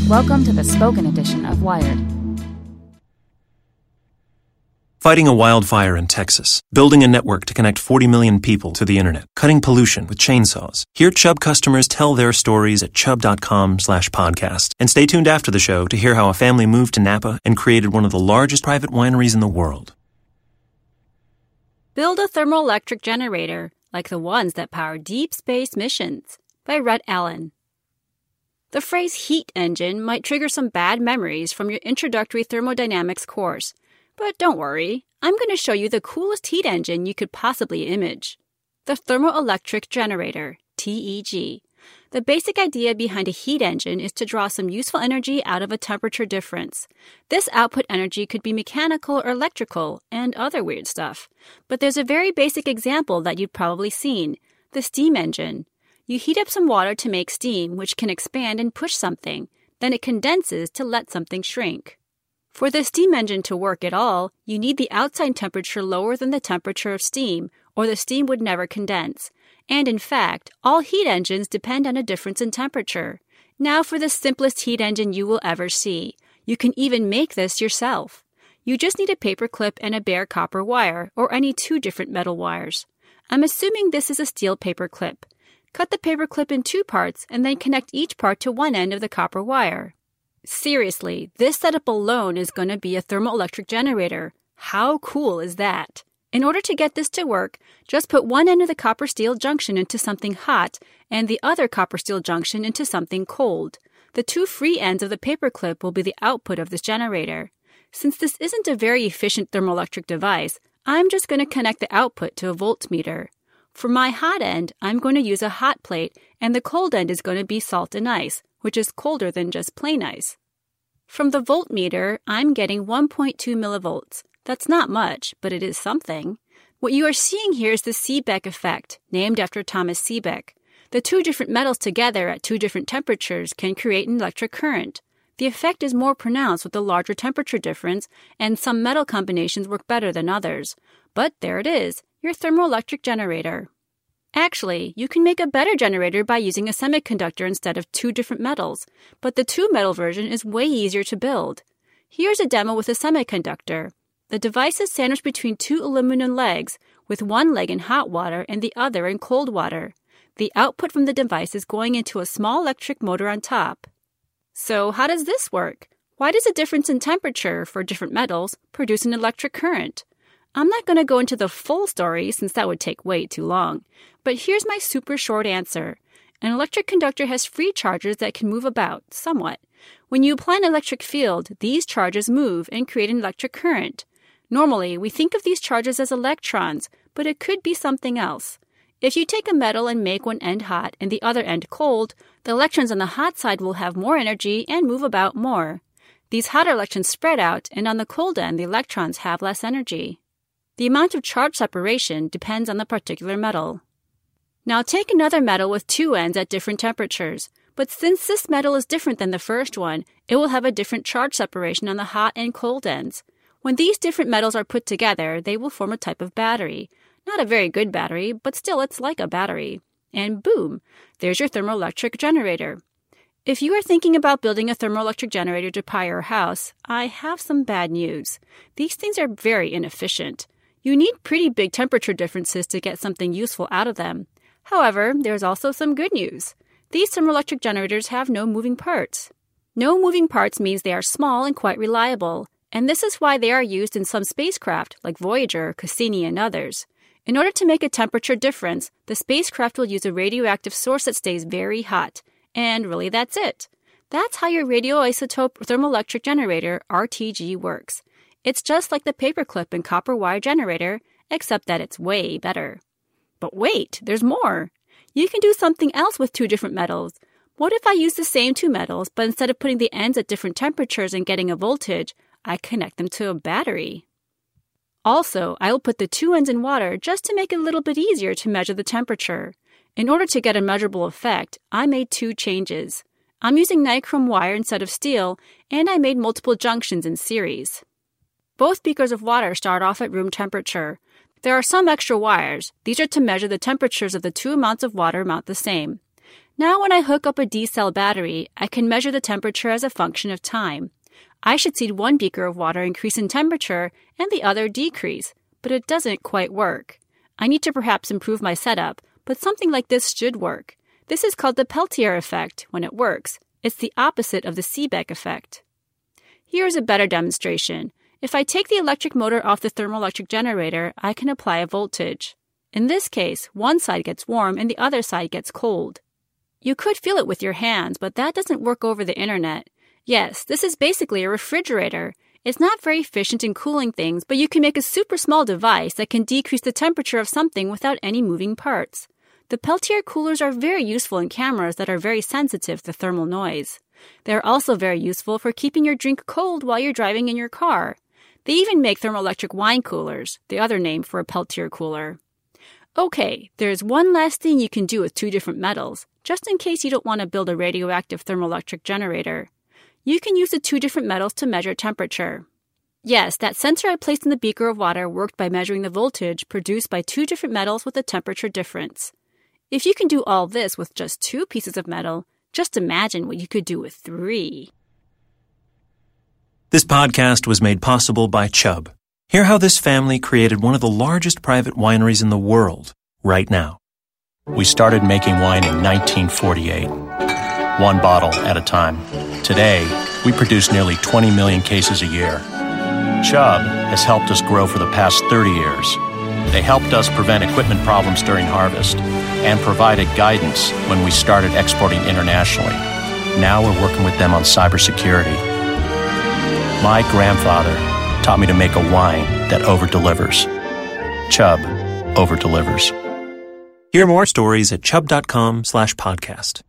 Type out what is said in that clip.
Welcome to the spoken edition of Wired. Fighting a wildfire in Texas, building a network to connect 40 million people to the internet, cutting pollution with chainsaws. Hear Chubb customers tell their stories at chubb.com/podcast. And stay tuned after the show to hear how a family moved to Napa and created one of the largest private wineries in the world. Build a thermoelectric generator like the ones that power deep space missions by Rhett Allen. The phrase heat engine might trigger some bad memories from your introductory thermodynamics course. But don't worry, I'm going to show you the coolest heat engine you could possibly image. The thermoelectric generator, TEG. The basic idea behind a heat engine is to draw some useful energy out of a temperature difference. This output energy could be mechanical or electrical and other weird stuff. But there's a very basic example that you've probably seen, the steam engine. You heat up some water to make steam, which can expand and push something. Then it condenses to let something shrink. For the steam engine to work at all, you need the outside temperature lower than the temperature of steam, or the steam would never condense. And in fact, all heat engines depend on a difference in temperature. Now for the simplest heat engine you will ever see. You can even make this yourself. You just need a paper clip and a bare copper wire, or any two different metal wires. I'm assuming this is a steel paper clip. Cut the paper clip in two parts and then connect each part to one end of the copper wire. Seriously, this setup alone is going to be a thermoelectric generator. How cool is that? In order to get this to work, just put one end of the copper steel junction into something hot and the other copper steel junction into something cold. The two free ends of the paper clip will be the output of this generator. Since this isn't a very efficient thermoelectric device, I'm just going to connect the output to a voltmeter. For my hot end, I'm going to use a hot plate, and the cold end is going to be salt and ice, which is colder than just plain ice. From the voltmeter, I'm getting 1.2 millivolts. That's not much, but it is something. What you are seeing here is the Seebeck effect, named after Thomas Seebeck. The two different metals together at two different temperatures can create an electric current. The effect is more pronounced with a larger temperature difference, and some metal combinations work better than others. But there it is, your thermoelectric generator. Actually, you can make a better generator by using a semiconductor instead of two different metals, but the two-metal version is way easier to build. Here's a demo with a semiconductor. The device is sandwiched between two aluminum legs, with one leg in hot water and the other in cold water. The output from the device is going into a small electric motor on top. So how does this work? Why does a difference in temperature for different metals produce an electric current? I'm not going to go into the full story since that would take way too long, but here's my super short answer. An electric conductor has free charges that can move about, somewhat. When you apply an electric field, these charges move and create an electric current. Normally, we think of these charges as electrons, but it could be something else. If you take a metal and make one end hot and the other end cold, the electrons on the hot side will have more energy and move about more. These hotter electrons spread out, and on the cold end, the electrons have less energy. The amount of charge separation depends on the particular metal. Now take another metal with two ends at different temperatures, but since this metal is different than the first one, it will have a different charge separation on the hot and cold ends. When these different metals are put together, they will form a type of battery. Not a very good battery, but still it's like a battery. And boom, there's your thermoelectric generator. If you are thinking about building a thermoelectric generator to power your house, I have some bad news. These things are very inefficient. You need pretty big temperature differences to get something useful out of them. However, there's also some good news. These thermoelectric generators have no moving parts. No moving parts means they are small and quite reliable, and this is why they are used in some spacecraft like Voyager, Cassini, and others. In order to make a temperature difference, the spacecraft will use a radioactive source that stays very hot. And really that's it. That's how your radioisotope thermoelectric generator, RTG, works. It's just like the paperclip and copper wire generator, except that it's way better. But wait, there's more. You can do something else with two different metals. What if I use the same two metals, but instead of putting the ends at different temperatures and getting a voltage, I connect them to a battery? Also, I will put the two ends in water just to make it a little bit easier to measure the temperature. In order to get a measurable effect, I made two changes. I'm using nichrome wire instead of steel, and I made multiple junctions in series. Both beakers of water start off at room temperature. There are some extra wires. These are to measure the temperatures of the two amounts of water amount the same. Now when I hook up a D-cell battery, I can measure the temperature as a function of time. I should see one beaker of water increase in temperature and the other decrease, but it doesn't quite work. I need to perhaps improve my setup, but something like this should work. This is called the Peltier effect when it works. It's the opposite of the Seebeck effect. Here's a better demonstration. If I take the electric motor off the thermoelectric generator, I can apply a voltage. In this case, one side gets warm and the other side gets cold. You could feel it with your hands, but that doesn't work over the internet. Yes, this is basically a refrigerator. It's not very efficient in cooling things, but you can make a super small device that can decrease the temperature of something without any moving parts. The Peltier coolers are very useful in cameras that are very sensitive to thermal noise. They are also very useful for keeping your drink cold while you're driving in your car. They even make thermoelectric wine coolers, the other name for a Peltier cooler. Okay, there's one last thing you can do with two different metals, just in case you don't want to build a radioactive thermoelectric generator. You can use the two different metals to measure temperature. Yes, that sensor I placed in the beaker of water worked by measuring the voltage produced by two different metals with a temperature difference. If you can do all this with just two pieces of metal, just imagine what you could do with three. This podcast was made possible by Chubb. Hear how this family created one of the largest private wineries in the world right now. We started making wine in 1948, one bottle at a time. Today, we produce nearly 20 million cases a year. Chubb has helped us grow for the past 30 years. They helped us prevent equipment problems during harvest and provided guidance when we started exporting internationally. Now we're working with them on cybersecurity. My grandfather taught me to make a wine that over-delivers. Chubb over-delivers. Hear more stories at chubb.com/podcast.